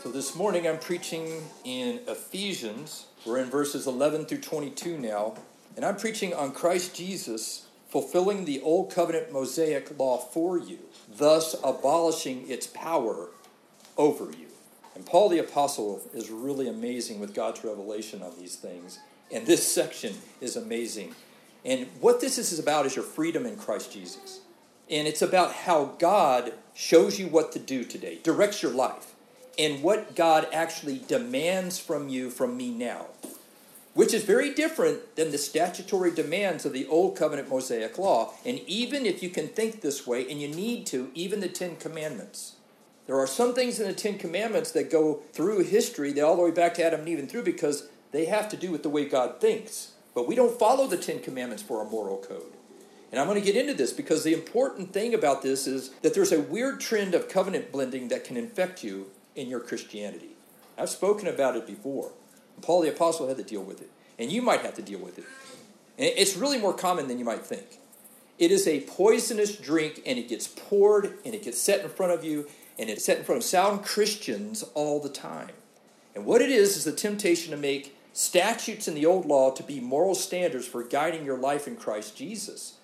So this morning I'm preaching in Ephesians. We're in verses 11 through 22 now. And I'm preaching on Christ Jesus fulfilling the Old Covenant Mosaic law for you, thus abolishing its power over you. And Paul the Apostle is really amazing with God's revelation on these things. And this section is amazing. And what this is about is your freedom in Christ Jesus. And it's about how God shows you what to do today, directs your life, and what God actually demands from you, from me now, which is very different than the statutory demands of the Old Covenant Mosaic Law. And even if you can think this way, and you need to, even the Ten Commandments. There are some things in the Ten Commandments that go through history, all the way back to Adam and Eve and through, because they have to do with the way God thinks. But we don't follow the Ten Commandments for our moral code. And I'm going to get into this because the important thing about this is that there's a weird trend of covenant blending that can infect you in your Christianity. I've spoken about it before. Paul the Apostle had to deal with it. And you might have to deal with it. And it's really more common than you might think. It is a poisonous drink, and it gets poured, and it gets set in front of you, and it's set in front of sound Christians all the time. And what it is the temptation to make statutes in the old law to be moral standards for guiding your life in Christ Jesus.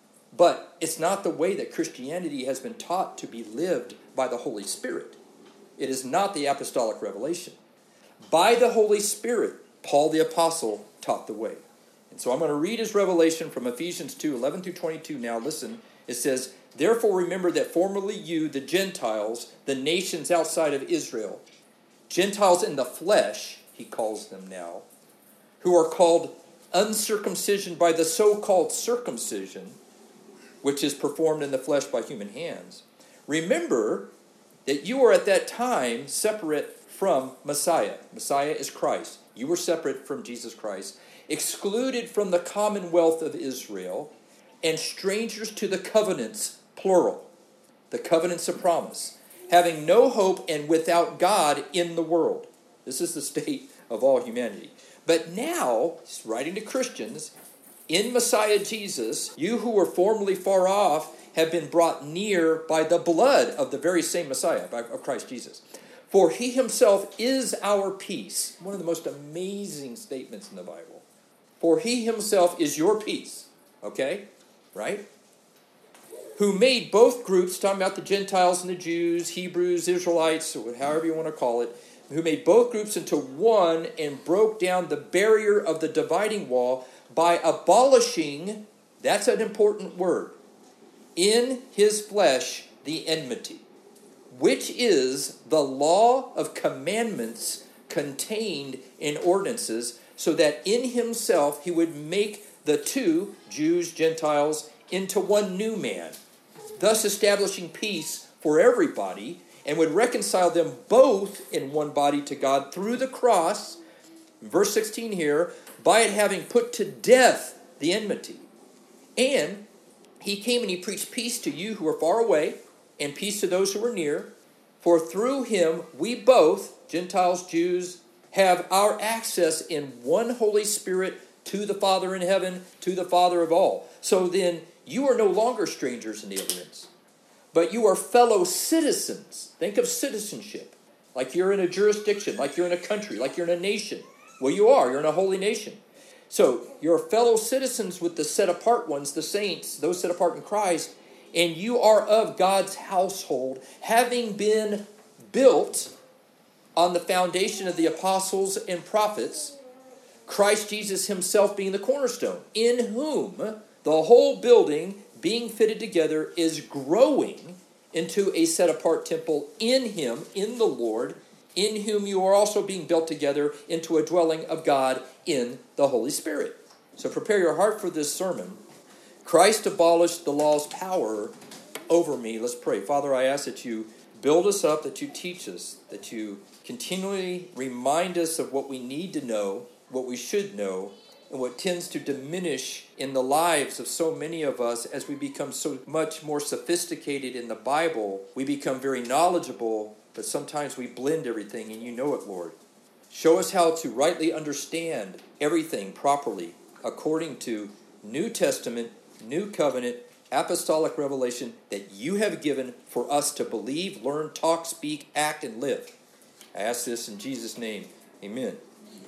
But it's not the way that Christianity has been taught to be lived by the Holy Spirit. It is not the apostolic revelation. By the Holy Spirit, Paul the Apostle taught the way. And so I'm going to read his revelation from Ephesians 2, 11 through 22 now. Listen, it says, "Therefore remember that formerly you, the Gentiles, the nations outside of Israel, Gentiles in the flesh," he calls them now, "who are called uncircumcision by the so-called circumcision, which is performed in the flesh by human hands. Remember that you were at that time separate from Messiah." Messiah is Christ. You were separate from Jesus Christ, excluded from the commonwealth of Israel, and strangers to the covenants, plural, the covenants of promise, having no hope and without God in the world. This is the state of all humanity. But now, he's writing to Christians, in Messiah Jesus, you who were formerly far off have been brought near by the blood of the very same Messiah, of Christ Jesus. For he himself is our peace. One of the most amazing statements in the Bible. For he himself is your peace. Okay? Right? Who made both groups, talking about the Gentiles and the Jews, Hebrews, Israelites, or however you want to call it, who made both groups into one and broke down the barrier of the dividing wall by abolishing, that's an important word, in his flesh the enmity, which is the law of commandments contained in ordinances, so that in himself he would make the two, Jews, Gentiles, into one new man, thus establishing peace for everybody, and would reconcile them both in one body to God through the cross, verse 16 here, by it having put to death the enmity. And he came and he preached peace to you who are far away, and peace to those who are near. For through him we both, Gentiles, Jews, have our access in one Holy Spirit to the Father in heaven, to the Father of all. So then you are no longer strangers and aliens, but you are fellow citizens. Think of citizenship. Like you're in a jurisdiction, like you're in a country, like you're in a nation. Well, you are. You're in a holy nation. So you're fellow citizens with the set-apart ones, the saints, those set apart in Christ, and you are of God's household, having been built on the foundation of the apostles and prophets, Christ Jesus himself being the cornerstone, in whom the whole building, being fitted together, is growing into a set-apart temple in him, in the Lord, in whom you are also being built together into a dwelling of God in the Holy Spirit. So prepare your heart for this sermon. Christ abolished the law's power over me. Let's pray. Father, I ask that you build us up, that you teach us, that you continually remind us of what we need to know, what we should know, and what tends to diminish in the lives of so many of us as we become so much more sophisticated in the Bible. We become very knowledgeable, but sometimes we blend everything, and you know it, Lord. Show us how to rightly understand everything properly according to New Testament, New Covenant, apostolic revelation that you have given for us to believe, learn, talk, speak, act, and live. I ask this in Jesus' name. Amen.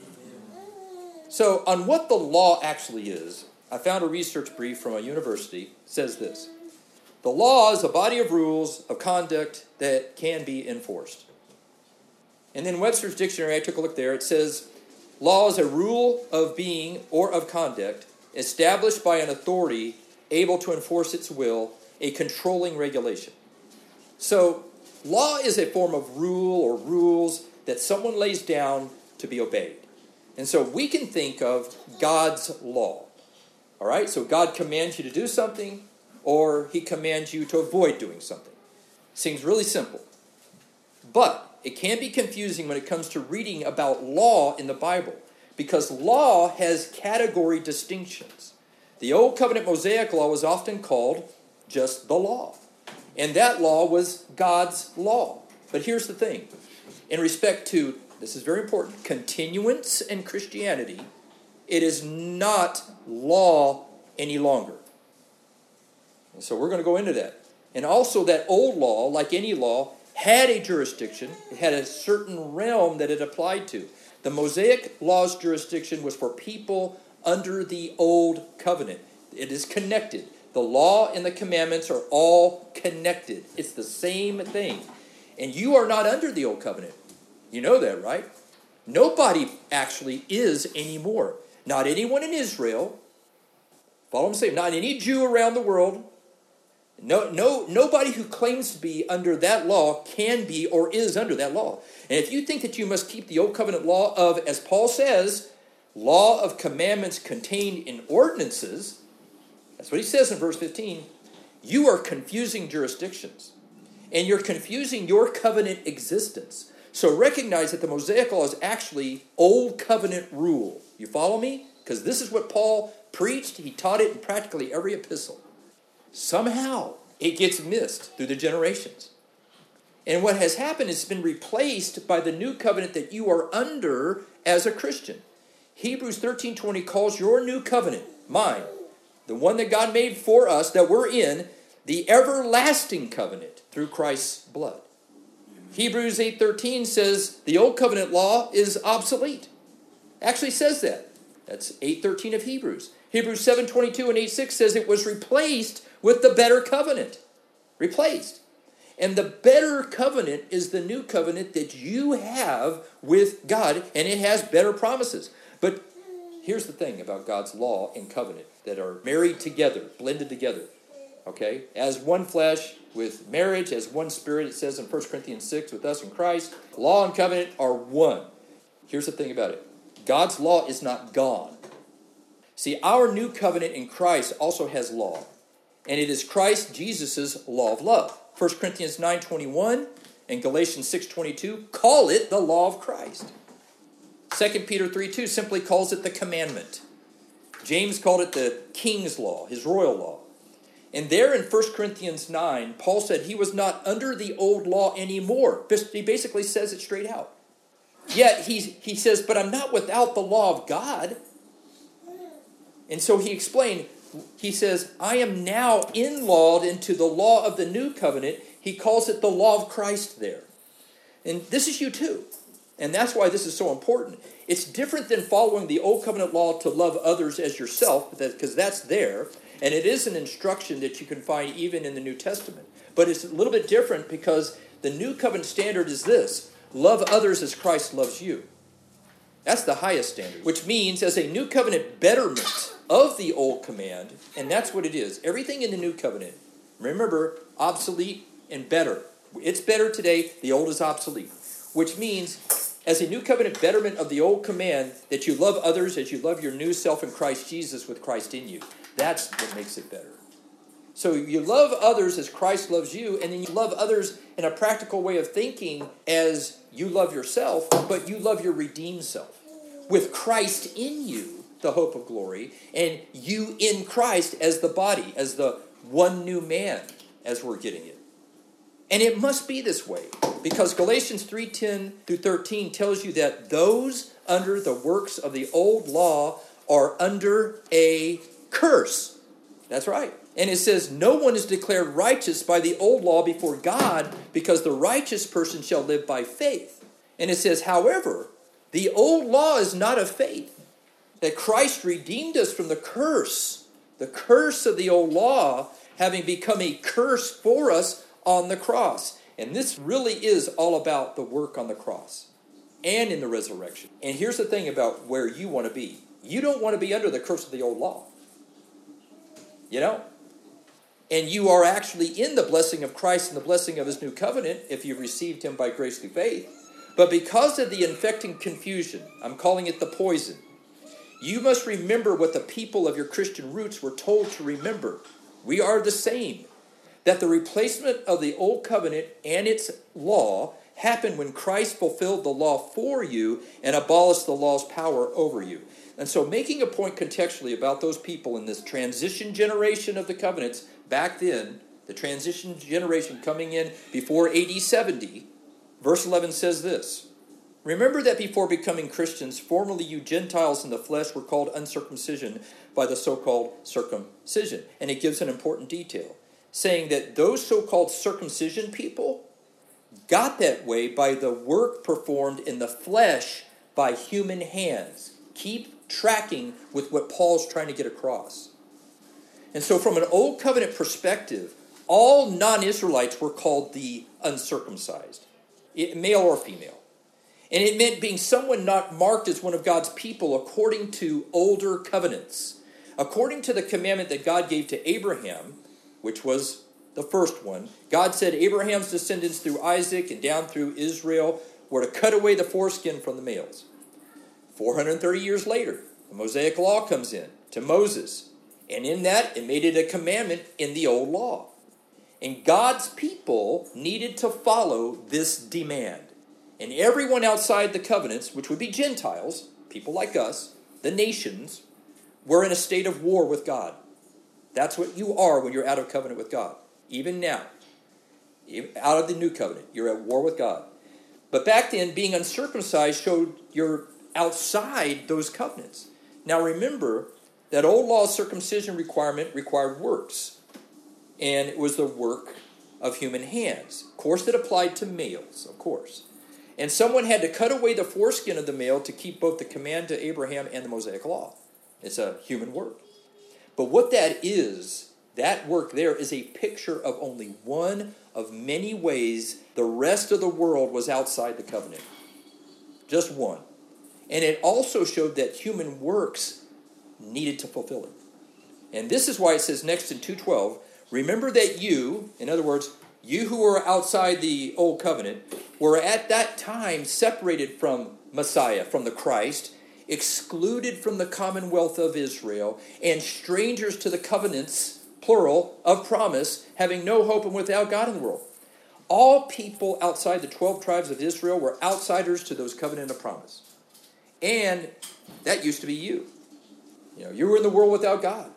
So on what the law actually is, I found a research brief from a university. It says this: the law is a body of rules of conduct that can be enforced. And then Webster's Dictionary, I took a look there. It says, law is a rule of being or of conduct established by an authority able to enforce its will, a controlling regulation. So law is a form of rule or rules that someone lays down to be obeyed. And so we can think of God's law. All right? So God commands you to do something, or he commands you to avoid doing something. Seems really simple. But it can be confusing when it comes to reading about law in the Bible, because law has category distinctions. The Old Covenant Mosaic Law was often called just the law. And that law was God's law. But here's the thing. In respect to, this is very important, continuance in Christianity, it is not law any longer. And so we're going to go into that. And also that old law, like any law, had a jurisdiction. It had a certain realm that it applied to. The Mosaic Law's jurisdiction was for people under the Old Covenant. It is connected. The law and the commandments are all connected. It's the same thing. And you are not under the Old Covenant. You know that, right? Nobody actually is anymore. Not anyone in Israel. Follow what I'm saying? Not any Jew around the world. Nobody who claims to be under that law can be or is under that law. And if you think that you must keep the Old Covenant law of, as Paul says, law of commandments contained in ordinances, that's what he says in verse 15, you are confusing jurisdictions. And you're confusing your covenant existence. So recognize that the Mosaic Law is actually Old Covenant rule. You follow me? Because this is what Paul preached. He taught it in practically every epistle. Somehow it gets missed through the generations. And what has happened is it's been replaced by the new covenant that you are under as a Christian. Hebrews 13:20 calls your new covenant, mine, the one that God made for us, that we're in, the everlasting covenant through Christ's blood. Hebrews 8:13 says the old covenant law is obsolete. Actually says that. That's 8:13 of Hebrews. Hebrews 7:22 and 8:6 says it was replaced with the better covenant. Replaced. And the better covenant is the new covenant that you have with God, and it has better promises. But here's the thing about God's law and covenant that are married together, blended together. Okay? As one flesh with marriage, as one spirit, it says in 1 Corinthians 6, with us in Christ. Law and covenant are one. Here's the thing about it. God's law is not gone. See, our new covenant in Christ also has law. And it is Christ Jesus' law of love. 1 Corinthians 9:21 and Galatians 6:22 call it the law of Christ. 2 Peter 3:2 simply calls it the commandment. James called it the king's law, his royal law. And there in 1 Corinthians 9, Paul said he was not under the old law anymore. He basically says it straight out. Yet he says, but I'm not without the law of God. And so he explained, he says, I am now in-lawed into the law of the new covenant. He calls it the law of Christ there. And this is you too. And that's why this is so important. It's different than following the old covenant law to love others as yourself, because that's there. And it is an instruction that you can find even in the New Testament. But it's a little bit different because the new covenant standard is this: love others as Christ loves you. That's the highest standard, which means as a new covenant betterment of the old command, and that's what it is. Everything in the new covenant, remember, obsolete and better. It's better today, the old is obsolete. Which means, as a new covenant betterment of the old command, that you love others as you love your new self in Christ Jesus with Christ in you. That's what makes it better. So you love others as Christ loves you, and then you love others in a practical way of thinking as you love yourself, but you love your redeemed self. With Christ in you, the hope of glory, and you in Christ as the body, as the one new man, as we're getting it. And it must be this way, because Galatians 3:10 through 13 tells you that those under the works of the old law are under a curse. That's right. And it says, no one is declared righteous by the old law before God, because the righteous person shall live by faith. And it says, however, the old law is not of faith, that Christ redeemed us from the curse of the old law, having become a curse for us on the cross. And this really is all about the work on the cross and in the resurrection. And here's the thing about where you want to be. You don't want to be under the curse of the old law. You know? And you are actually in the blessing of Christ and the blessing of his new covenant if you received him by grace through faith. But because of the infecting confusion, I'm calling it the poison, you must remember what the people of your Christian roots were told to remember. We are the same. That the replacement of the old covenant and its law happened when Christ fulfilled the law for you and abolished the law's power over you. And so making a point contextually about those people in this transition generation of the covenants, back then, the transition generation coming in before AD 70, verse 11 says this, remember that before becoming Christians, formerly you Gentiles in the flesh were called uncircumcision by the so-called circumcision. And it gives an important detail, saying that those so-called circumcision people got that way by the work performed in the flesh by human hands. Keep tracking with what Paul's trying to get across. And so from an old covenant perspective, all non-Israelites were called the uncircumcised, male or female. And it meant being someone not marked as one of God's people according to older covenants. According to the commandment that God gave to Abraham, which was the first one, God said Abraham's descendants through Isaac and down through Israel were to cut away the foreskin from the males. 430 years later, the Mosaic law comes in to Moses. And in that, it made it a commandment in the old law. And God's people needed to follow this demand. And everyone outside the covenants, which would be Gentiles, people like us, the nations, were in a state of war with God. That's what you are when you're out of covenant with God. Even now, out of the new covenant, you're at war with God. But back then, being uncircumcised showed you're outside those covenants. Now remember, that old law circumcision requirement required works. And it was the work of human hands. Of course, that applied to males, of course. And someone had to cut away the foreskin of the male to keep both the command to Abraham and the Mosaic law. It's a human work. But what that is, that work there is a picture of only one of many ways the rest of the world was outside the covenant. Just one. And it also showed that human works needed to fulfill it. And this is why it says next in 2:12, remember that you, in other words, you who were outside the old covenant, were at that time separated from Messiah, from the Christ, excluded from the commonwealth of Israel, and strangers to the covenants, plural, of promise, having no hope and without God in the world. All people outside the 12 tribes of Israel were outsiders to those covenant of promise. And that used to be you. You know, you were in the world without God.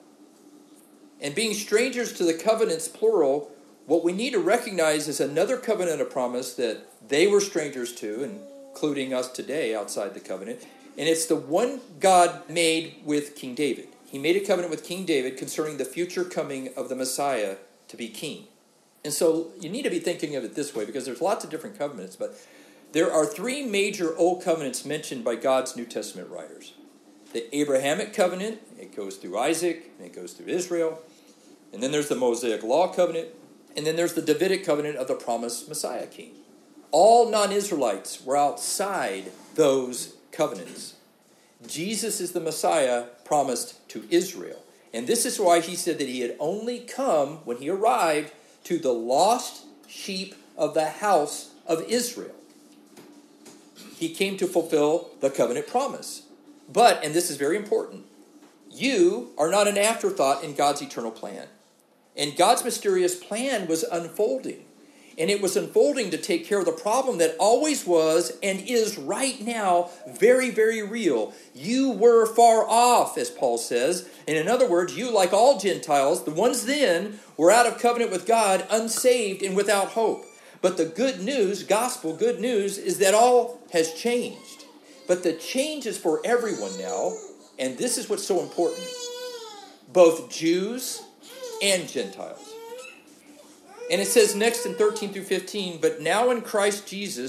And being strangers to the covenants, plural, what we need to recognize is another covenant of promise that they were strangers to, including us today outside the covenant. And it's the one God made with King David. He made a covenant with King David concerning the future coming of the Messiah to be king. And so you need to be thinking of it this way, because there's lots of different covenants, but there are three major old covenants mentioned by God's New Testament writers. The Abrahamic covenant, it goes through Isaac, and it goes through Israel. And then there's the Mosaic law covenant, and then there's the Davidic covenant of the promised Messiah king. All non-Israelites were outside those covenants. Jesus is the Messiah promised to Israel. And this is why he said that he had only come, when he arrived, to the lost sheep of the house of Israel. He came to fulfill the covenant promise. But, and this is very important, you are not an afterthought in God's eternal plan. And God's mysterious plan was unfolding. And it was unfolding to take care of the problem that always was and is right now very, very real. You were far off, as Paul says. And in other words, you, like all Gentiles, the ones then, were out of covenant with God, unsaved and without hope. But the good news, gospel good news, is that all has changed. But the change is for everyone now. And this is what's so important. Both Jews and Gentiles. And it says next in 13 through 15, but now in Christ Jesus,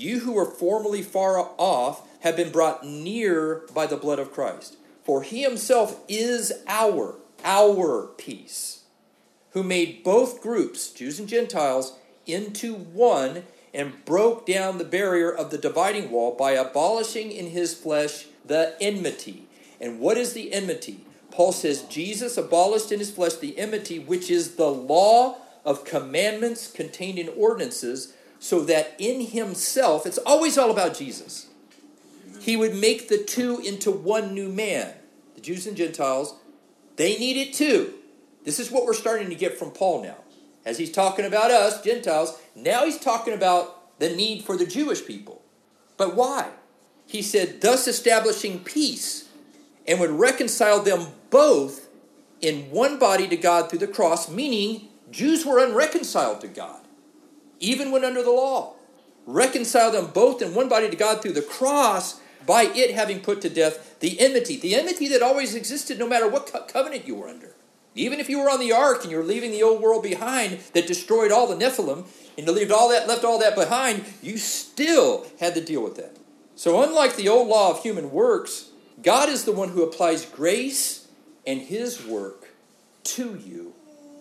You who were formerly far off have been brought near by the blood of Christ. For he himself is our peace, who made both groups, Jews and Gentiles, into one and broke down the barrier of the dividing wall by abolishing in his flesh the enmity. And what is the enmity? Paul says Jesus abolished in his flesh the enmity, which is the law of commandments contained in ordinances, so that in himself, it's always all about Jesus, he would make the two into one new man. The Jews and Gentiles, they need it too. This is what we're starting to get from Paul now. As he's talking about us, Gentiles, now he's talking about the need for the Jewish people. But why? He said, thus establishing peace, and would reconcile them both in one body to God through the cross, meaning Jews were unreconciled to God, even when under the law. Reconcile them both in one body to God through the cross, by it having put to death the enmity that always existed no matter what covenant you were under. Even if you were on the ark and you're leaving the old world behind that destroyed all the Nephilim, and you left all that behind, you still had to deal with that. So unlike the old law of human works, God is the one who applies grace and his work to you,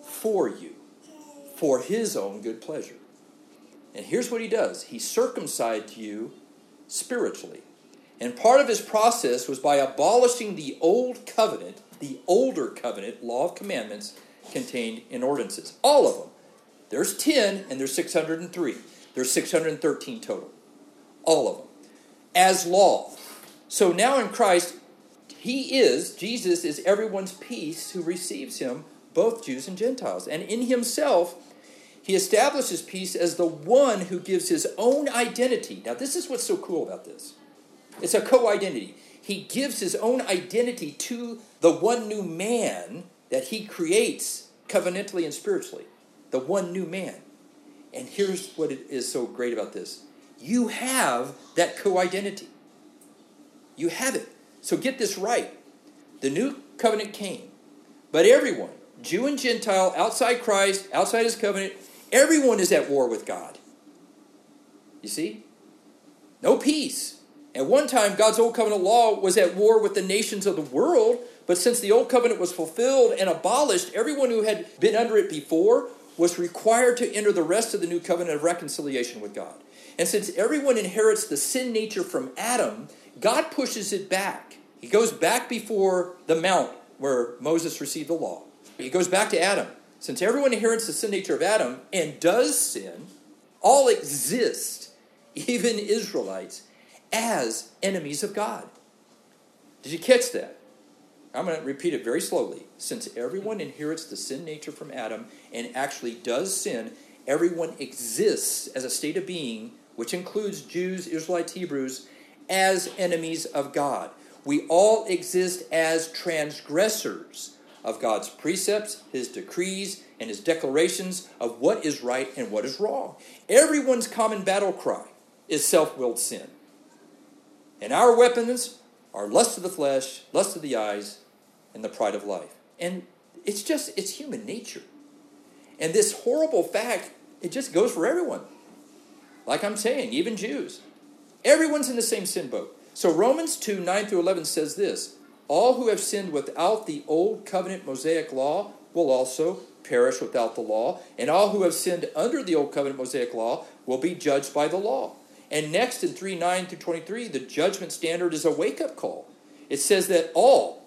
for his own good pleasure. And here's what he does. He circumcised you spiritually. And part of his process was by abolishing the old covenant, the older covenant, law of commandments contained in ordinances. All of them. There's 10 and there's 603. There's 613 total. All of them. As law. So now in Christ, Jesus is everyone's peace who receives him, both Jews and Gentiles. And in himself, he establishes peace as the one who gives his own identity. Now this is what's so cool about this. It's a co-identity. He gives his own identity to the one new man that he creates covenantally and spiritually. The one new man. And here's what is so great about this. You have that co-identity. You have it. So get this right. The new covenant came. But everyone, Jew and Gentile, outside Christ, outside his covenant, everyone is at war with God. You see? No peace. At one time, God's old covenant law was at war with the nations of the world, but since the old covenant was fulfilled and abolished, everyone who had been under it before was required to enter the rest of the new covenant of reconciliation with God. And since everyone inherits the sin nature from Adam, God pushes it back. He goes back before the mount where Moses received the law. He goes back to Adam. Since everyone inherits the sin nature of Adam and does sin, all exist, even Israelites, as enemies of God. Did you catch that? I'm going to repeat it very slowly. Since everyone inherits the sin nature from Adam and actually does sin, everyone exists as a state of being, which includes Jews, Israelites, Hebrews, as enemies of God. We all exist as transgressors of God's precepts, his decrees, and his declarations of what is right and what is wrong. Everyone's common battle cry is self-willed sin. And our weapons are lust of the flesh, lust of the eyes, and the pride of life. And it's human nature. And this horrible fact, it just goes for everyone. Like I'm saying, even Jews. Everyone's in the same sin boat. So Romans 2, 9 through 11 says this: all who have sinned without the old covenant Mosaic law will also perish without the law, and all who have sinned under the old covenant Mosaic law will be judged by the law. And next in 3, 9 through 23, the judgment standard is a wake-up call. It says that all,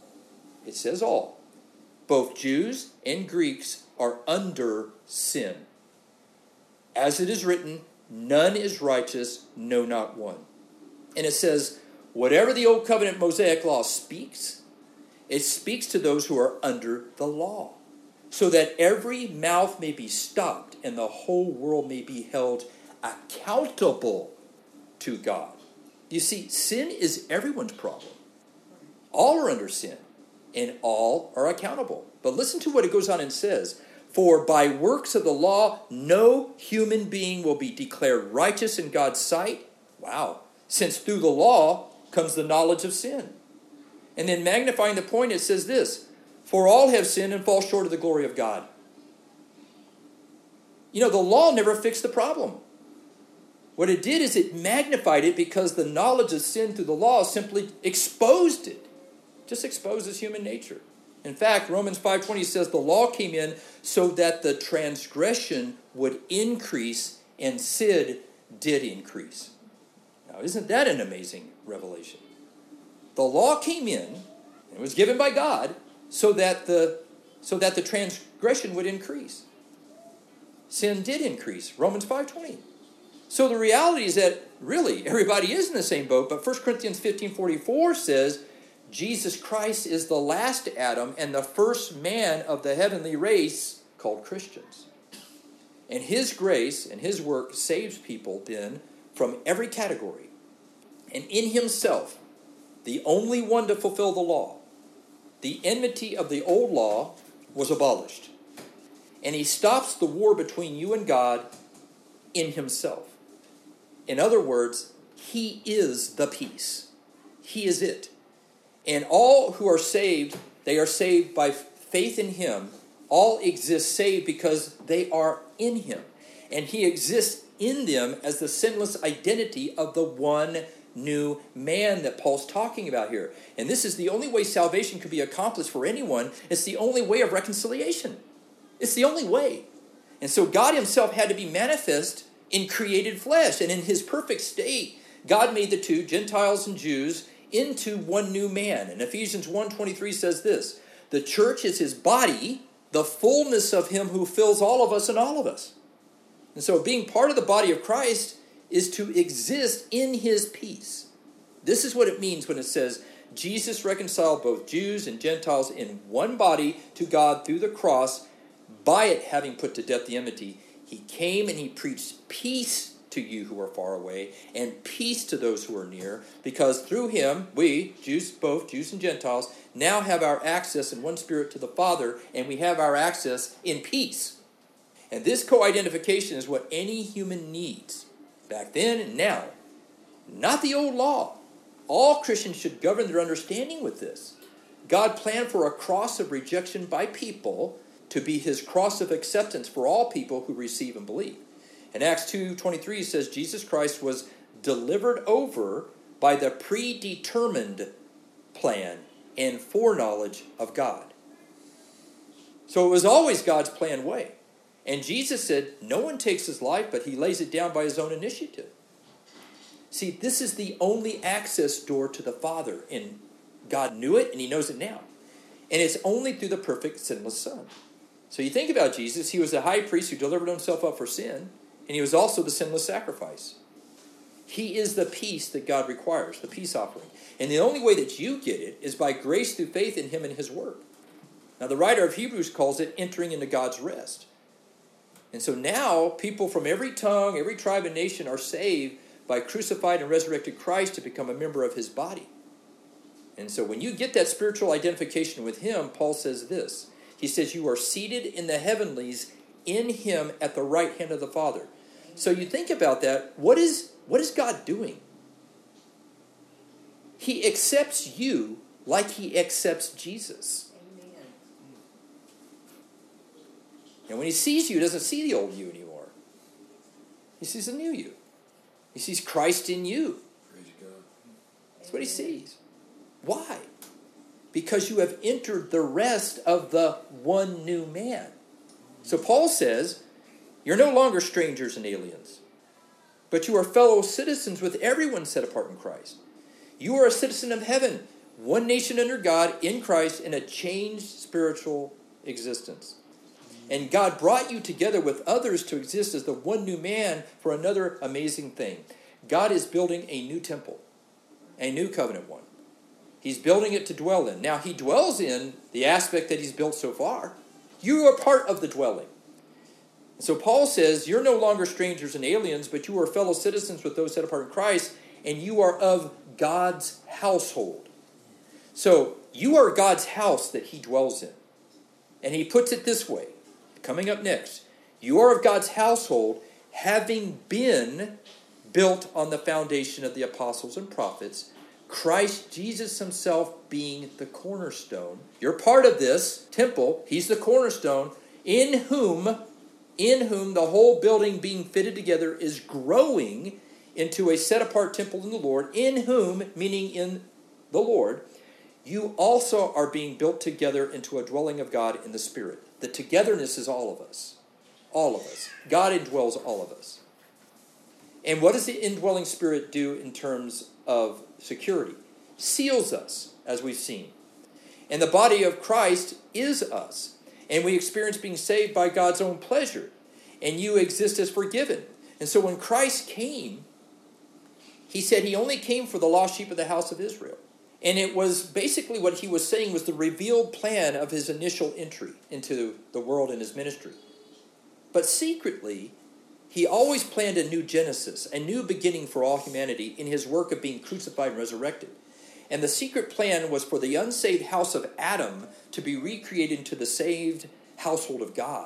both Jews and Greeks are under sin. As it is written, none is righteous, no, not one. And it says, whatever the old covenant Mosaic law speaks, it speaks to those who are under the law, so that every mouth may be stopped and the whole world may be held accountable to God. You see, sin is everyone's problem. All are under sin, and all are accountable. But listen to what it goes on and says. For by works of the law, no human being will be declared righteous in God's sight. Wow. Since through the law comes the knowledge of sin. And then magnifying the point, it says this: for all have sinned and fall short of the glory of God. You know, the law never fixed the problem. What it did is it magnified it because the knowledge of sin through the law simply exposed it. Just exposes human nature. In fact, Romans 5:20 says the law came in so that the transgression would increase and sin did increase. Now, isn't that an amazing revelation? The law came in, and it was given by God, so that the transgression would increase. Sin did increase. Romans 5:20. So the reality is that really everybody is in the same boat, but 1 Corinthians 15:44 says Jesus Christ is the last Adam and the first man of the heavenly race called Christians. And his grace and his work saves people then from every category. And in himself, the only one to fulfill the law, the enmity of the old law was abolished. And he stops the war between you and God in himself. In other words, he is the peace. He is it. And all who are saved, they are saved by faith in him. All exist saved because they are in him. And he exists in them as the sinless identity of the one new man that Paul's talking about here. And this is the only way salvation could be accomplished for anyone. It's the only way of reconciliation. It's the only way. And so God himself had to be manifest in created flesh. And in his perfect state, God made the two, Gentiles and Jews, into one new man. And Ephesians 1:23 says this, the church is his body, the fullness of him who fills all of us and all of us. And so being part of the body of Christ is to exist in his peace. This is what it means when it says, Jesus reconciled both Jews and Gentiles in one body to God through the cross, by it having put to death the enmity. He came and he preached peace to you who are far away, and peace to those who are near, because through him, we, Jews, both Jews and Gentiles, now have our access in one spirit to the Father, and we have our access in peace. And this co-identification is what any human needs, back then and now. Not the old law. All Christians should govern their understanding with this. God planned for a cross of rejection by people to be his cross of acceptance for all people who receive and believe. And Acts 2:23 says Jesus Christ was delivered over by the predetermined plan and foreknowledge of God. So it was always God's planned way. And Jesus said, no one takes his life, but he lays it down by his own initiative. See, this is the only access door to the Father. And God knew it, and he knows it now. And it's only through the perfect sinless Son. So you think about Jesus, he was the high priest who delivered himself up for sin. And he was also the sinless sacrifice. He is the peace that God requires, the peace offering. And the only way that you get it is by grace through faith in him and his work. Now the writer of Hebrews calls it entering into God's rest. And so now people from every tongue, every tribe and nation are saved by crucified and resurrected Christ to become a member of his body. And so when you get that spiritual identification with him, Paul says this. He says, you are seated in the heavenlies in him at the right hand of the Father. So you think about that. What is God doing? He accepts you like he accepts Jesus. Amen. And when he sees you, he doesn't see the old you anymore. He sees the new you. He sees Christ in you. Praise God. That's what he sees. Why? Because you have entered the rest of the one new man. So Paul says, you're no longer strangers and aliens, but you are fellow citizens with everyone set apart in Christ. You are a citizen of heaven, one nation under God in Christ in a changed spiritual existence. And God brought you together with others to exist as the one new man for another amazing thing. God is building a new temple, a new covenant one. He's building it to dwell in. Now, he dwells in the aspect that he's built so far. You are part of the dwelling. So Paul says, you're no longer strangers and aliens, but you are fellow citizens with those set apart in Christ, and you are of God's household. So you are God's house that he dwells in. And he puts it this way, coming up next. You are of God's household, having been built on the foundation of the apostles and prophets, Christ Jesus himself being the cornerstone. You're part of this temple. He's the cornerstone, in whom in whom the whole building being fitted together is growing into a set-apart temple in the Lord, in whom, meaning in the Lord, you also are being built together into a dwelling of God in the Spirit. The togetherness is all of us. All of us. God indwells all of us. And what does the indwelling Spirit do in terms of security? Seals us, as we've seen. And the body of Christ is us. And we experience being saved by God's own pleasure. And you exist as forgiven. And so when Christ came, he said he only came for the lost sheep of the house of Israel. And it was basically what he was saying was the revealed plan of his initial entry into the world and his ministry. But secretly, he always planned a new Genesis, a new beginning for all humanity in his work of being crucified and resurrected. And the secret plan was for the unsaved house of Adam to be recreated into the saved household of God.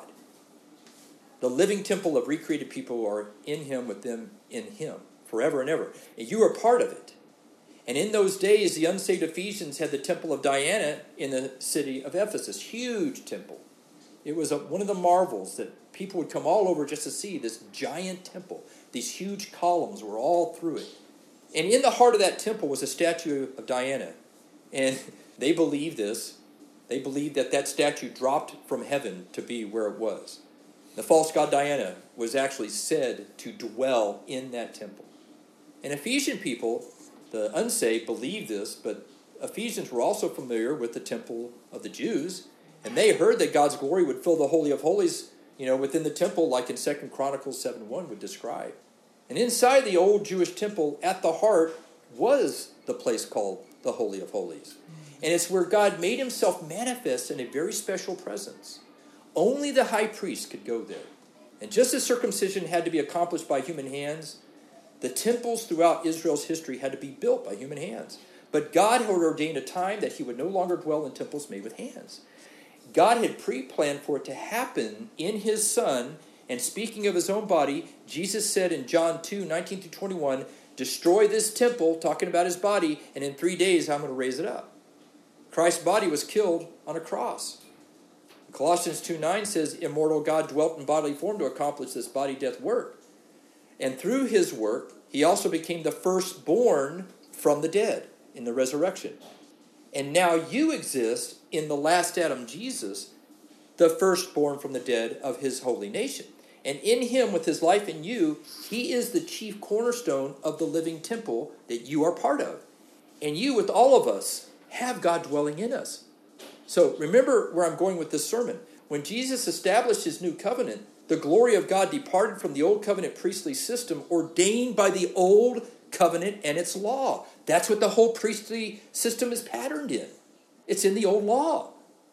The living temple of recreated people who are in him, with them in him, forever and ever. And you are part of it. And in those days, the unsaved Ephesians had the temple of Diana in the city of Ephesus. Huge temple. It was one of the marvels that people would come all over just to see this giant temple. These huge columns were all through it. And in the heart of that temple was a statue of Diana. And they believed this. They believed that that statue dropped from heaven to be where it was. The false god Diana was actually said to dwell in that temple. And Ephesian people, the unsaved, believed this, but Ephesians were also familiar with the temple of the Jews, and they heard that God's glory would fill the Holy of Holies, within the temple, like in 2 Chronicles 7:1 would describe. And inside the old Jewish temple, at the heart, was the place called the Holy of Holies. And it's where God made himself manifest in a very special presence. Only the high priest could go there. And just as circumcision had to be accomplished by human hands, the temples throughout Israel's history had to be built by human hands. But God had ordained a time that he would no longer dwell in temples made with hands. God had pre-planned for it to happen in his Son. And speaking of his own body, Jesus said in John 2:19-21, destroy this temple, talking about his body, and in 3 days I'm going to raise it up. Christ's body was killed on a cross. Colossians 2:9 says, immortal God dwelt in bodily form to accomplish this body death work. And through his work, he also became the firstborn from the dead in the resurrection. And now you exist in the last Adam, Jesus, the firstborn from the dead of his holy nation. And in him, with his life in you, he is the chief cornerstone of the living temple that you are part of. And you, with all of us, have God dwelling in us. So remember where I'm going with this sermon. When Jesus established his new covenant, the glory of God departed from the old covenant priestly system ordained by the old covenant and its law. That's what the whole priestly system is patterned in. It's in the old law.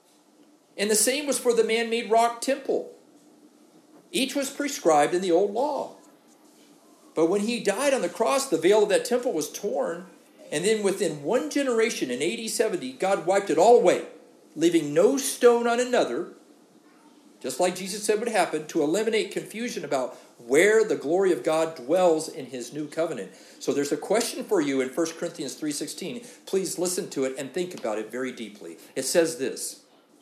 And the same was for the man-made rock temple. Each was prescribed in the old law. But when he died on the cross, the veil of that temple was torn. And then within one generation, in AD 70, God wiped it all away, leaving no stone on another, just like Jesus said would happen, to eliminate confusion about where the glory of God dwells in his new covenant. So there's a question for you in 1 Corinthians 3:16. Please listen to it and think about it very deeply. It says this,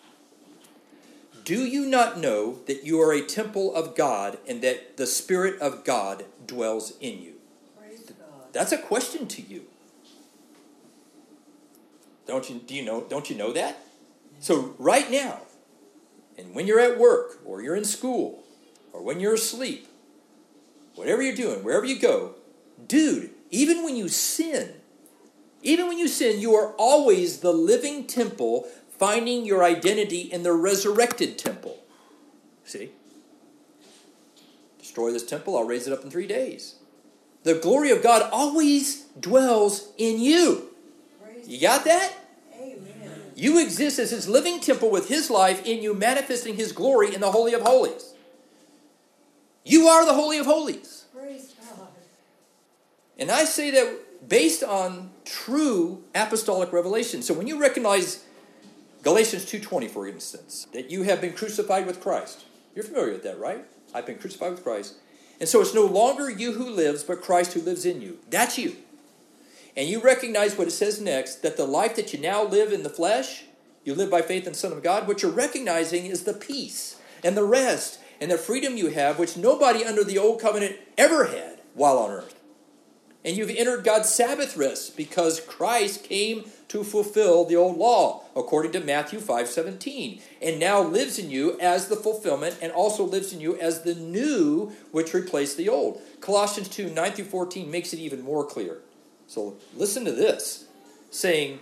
do you not know that you are a temple of God and that the Spirit of God dwells in you? Praise God. That's a question to you. Don't you know that? So right now, and when you're at work, or you're in school, or when you're asleep, whatever you're doing, wherever you go, dude, even when you sin, you are always the living temple finding your identity in the resurrected temple. See? Destroy this temple, I'll raise it up in 3 days. The glory of God always dwells in you. You got that? Amen. You exist as his living temple with his life in you, manifesting his glory in the Holy of Holies. You are the Holy of Holies. Praise God. And I say that based on true apostolic revelation. So when you recognize Galatians 2:20, for instance, that you have been crucified with Christ. You're familiar with that, right? I've been crucified with Christ. And so it's no longer you who lives, but Christ who lives in you. That's you. And you recognize what it says next, that the life that you now live in the flesh, you live by faith in the Son of God. What you're recognizing is the peace and the rest and the freedom you have, which nobody under the old covenant ever had while on earth. And you've entered God's Sabbath rest because Christ came to fulfill the old law, according to Matthew 5:17, and now lives in you as the fulfillment and also lives in you as the new which replaced the old. Colossians 2:9-14 makes it even more clear. So listen to this, saying,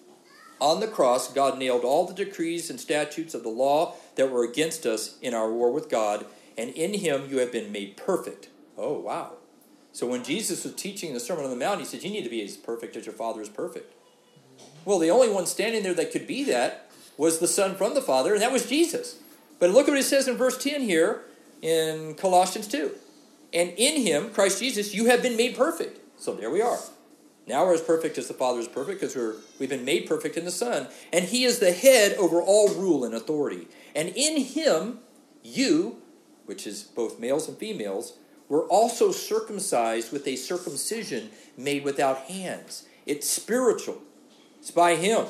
on the cross, God nailed all the decrees and statutes of the law that were against us in our war with God, and in him you have been made perfect. Oh, wow. So when Jesus was teaching the Sermon on the Mount, he said, you need to be as perfect as your Father is perfect. Well, the only one standing there that could be that was the Son from the Father, and that was Jesus. But look at what it says in verse 10 here in Colossians 2. And in him, Christ Jesus, you have been made perfect. So there we are. Now we're as perfect as the Father is perfect because we've been made perfect in the Son. And he is the head over all rule and authority. And in him, you, which is both males and females, were also circumcised with a circumcision made without hands. It's spiritual. It's by him.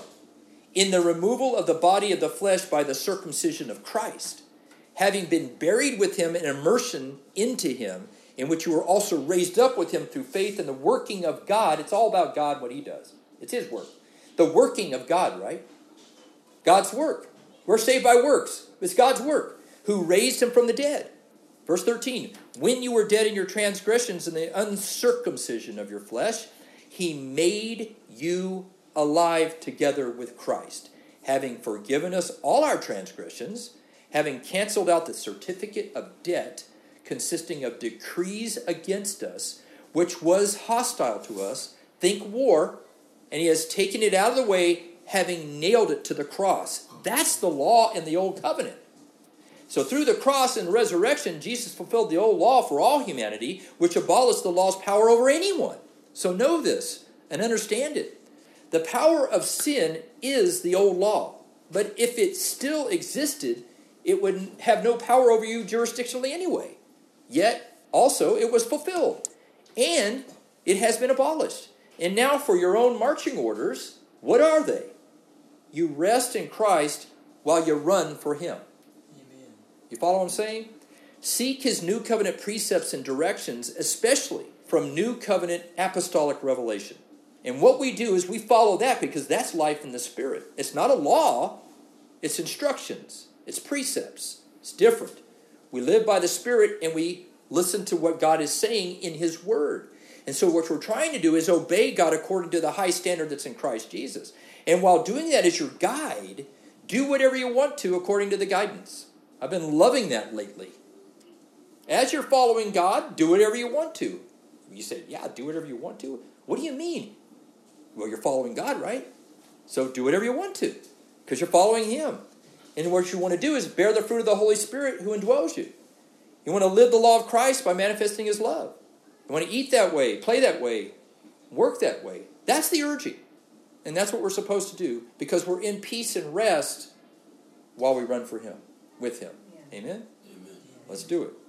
In the removal of the body of the flesh by the circumcision of Christ, having been buried with him in immersion into him, in which you were also raised up with him through faith in the working of God. It's all about God, what he does. It's his work. The working of God, right? God's work. We're saved by works. It's God's work. Who raised him from the dead. Verse 13. When you were dead in your transgressions and the uncircumcision of your flesh, he made you alive together with Christ, having forgiven us all our transgressions, having canceled out the certificate of debt consisting of decrees against us, which was hostile to us, think war, and he has taken it out of the way, having nailed it to the cross. That's the law in the old covenant. So through the cross and resurrection, Jesus fulfilled the old law for all humanity, which abolished the law's power over anyone. So know this and understand it. The power of sin is the old law. But if it still existed, it would have no power over you jurisdictionally anyway. Yet, also, it was fulfilled. And it has been abolished. And now for your own marching orders, what are they? You rest in Christ while you run for him. Amen. You follow what I'm saying? Seek his new covenant precepts and directions, especially from new covenant apostolic revelation. And what we do is we follow that because that's life in the Spirit. It's not a law. It's instructions. It's precepts. It's different. We live by the Spirit and we listen to what God is saying in his word. And so what we're trying to do is obey God according to the high standard that's in Christ Jesus. And while doing that as your guide, do whatever you want to according to the guidance. I've been loving that lately. As you're following God, do whatever you want to. You say, yeah, do whatever you want to. What do you mean? Well, you're following God, right? So do whatever you want to because you're following him. And what you want to do is bear the fruit of the Holy Spirit who indwells you. You want to live the law of Christ by manifesting his love. You want to eat that way, play that way, work that way. That's the urging. And that's what we're supposed to do because we're in peace and rest while we run for him, with him. Yeah. Amen? Amen? Let's do it.